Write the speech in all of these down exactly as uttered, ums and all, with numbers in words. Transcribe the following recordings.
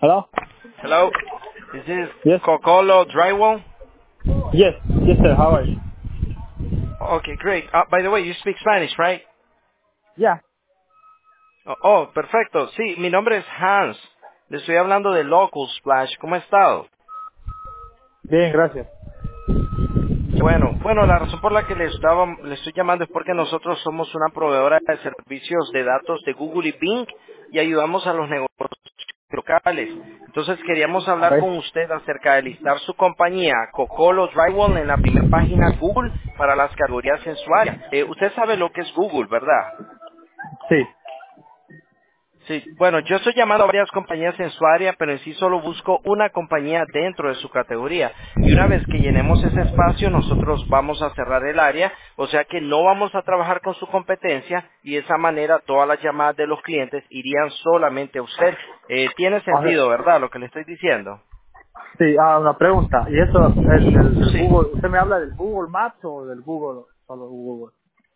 Hello? Hello, is this Yes. Cocolo Drywall? Yes. Yes, sir. How are you? Okay, great. Uh, by the way, you speak Spanish, right? Yeah. Oh, oh, perfecto. Sí, mi nombre es Hans. Le estoy hablando de Local Splash. ¿Cómo ha estado? Bien, gracias. Bueno, bueno, la razón por la que le estaba, le estoy llamando es porque nosotros somos una proveedora de servicios de datos de Google y Bing y ayudamos a los negocios locales. Entonces queríamos hablar Okay. con usted acerca de listar su compañía Cocolo Drywall en la primera página Google para las categorías en su área. Eh, usted sabe lo que es Google, ¿verdad? Sí. Sí, bueno, yo estoy llamando a varias compañías en su área, pero en sí solo busco una compañía dentro de su categoría. Y una vez que llenemos ese espacio, nosotros vamos a cerrar el área, o sea que no vamos a trabajar con su competencia y de esa manera todas las llamadas de los clientes irían solamente a usted. Eh, tiene O sea, sentido, ¿verdad? Lo que le estoy diciendo. sí, ah, una pregunta. ¿Y eso, el, el, el Sí. Google, usted me habla del Google Maps o del Google, solo Google?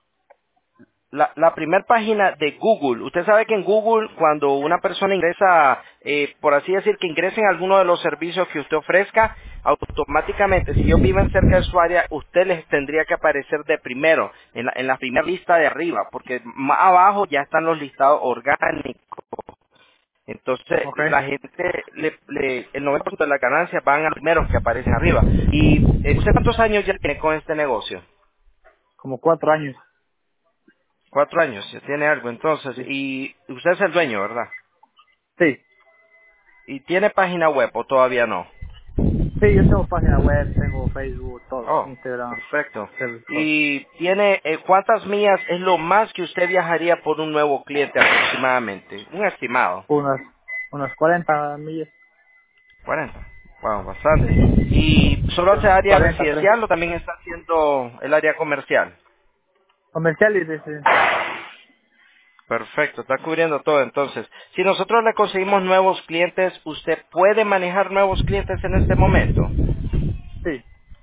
La, la primera página de Google, usted sabe que en Google cuando una persona ingresa, eh, por así decir, que ingrese en alguno de los servicios que usted ofrezca, automáticamente, si ellos viven cerca de su área, usted les tendría que aparecer de primero, en la, en la primera lista de arriba, porque más abajo ya están los listados orgánicos. Entonces, Okay. la gente, le, le- el noventa por ciento de las ganancias van a los primeros que aparecen arriba. ¿Y eh, usted cuántos años ya tiene con este negocio? Como cuatro años. Cuatro años, ya tiene algo entonces. Sí. Y usted es el dueño, ¿verdad? Sí. ¿Y tiene página web o todavía no? Sí, yo tengo página web, tengo Facebook, todo. Oh, Instagram, perfecto. Facebook, todo. ¿Y tiene eh, cuántas millas es lo más que usted viajaría por un nuevo cliente aproximadamente? Un estimado. Unas, unas cuarenta millas. cuarenta. Wow, bastante. ¿Y solo hace área cuarenta, treinta. residencial o también está haciendo el área comercial? Comercial y residencial. Perfecto, está cubriendo todo entonces. Si nosotros le conseguimos nuevos clientes, ¿usted puede manejar nuevos clientes en este momento? Sí.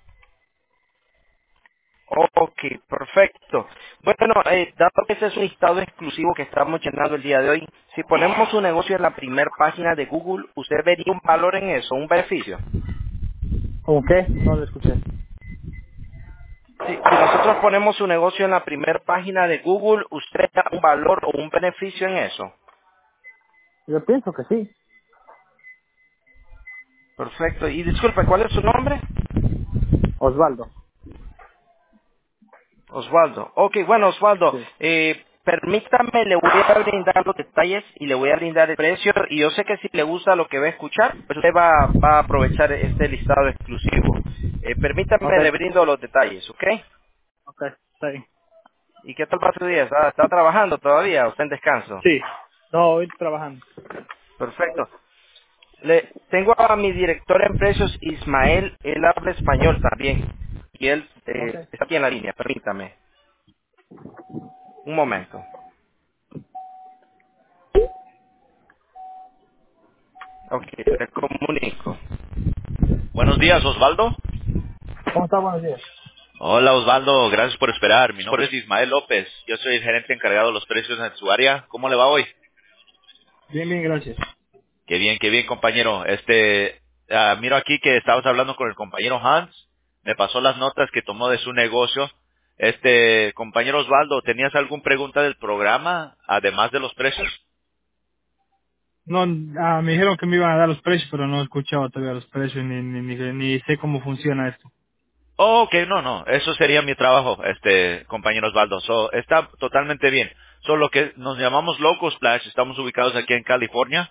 Ok, perfecto. Bueno, eh, dado que ese es un listado exclusivo que estamos llenando el día de hoy, si ponemos un negocio en la primera página de Google, ¿usted vería un valor en eso, un beneficio? ¿Cómo qué? No lo escuché. Si, si nosotros ponemos un negocio en la primera página de Google, ¿usted da un valor o un beneficio en eso? Yo pienso que sí. Perfecto. Y disculpe, ¿cuál es su nombre? Osvaldo. Osvaldo. Ok, bueno, Osvaldo, Sí. eh, permítame, le voy a brindar los detalles y le voy a brindar el precio. Y yo sé que si le gusta lo que va a escuchar, pues usted va, va a aprovechar este listado exclusivo. Eh, permítame, Okay. le brindo los detalles, ¿ok? Okay. Está bien. ¿Y qué tal va su día? ¿Está, está trabajando todavía o está en descanso? Sí. No, hoy trabajando. Perfecto. Le, tengo a mi director en precios, Ismael, él habla español también. Y él Ok. eh, está aquí en la línea, permítame. Un momento. Ok, le comunico. Buenos días, Osvaldo. ¿Cómo está? Buenos días. Hola, Osvaldo. Gracias por esperar. Mi nombre es Ismael López. Yo soy el gerente encargado de los precios en su área. ¿Cómo le va hoy? Bien, bien, gracias. Qué bien, qué bien, compañero. Este, ah, miro aquí que estabas hablando con el compañero Hans. Me pasó las notas que tomó de su negocio. Este, compañero Osvaldo, ¿tenías alguna pregunta del programa, además de los precios? No, ah, me dijeron que me iban a dar los precios, pero no he escuchado todavía los precios ni, ni, ni, ni sé cómo funciona esto. Oh, ok, no, no, eso sería mi trabajo, este, compañero Osvaldo. So, está totalmente bien. Solo que nos llamamos Local Splash, estamos ubicados aquí en California.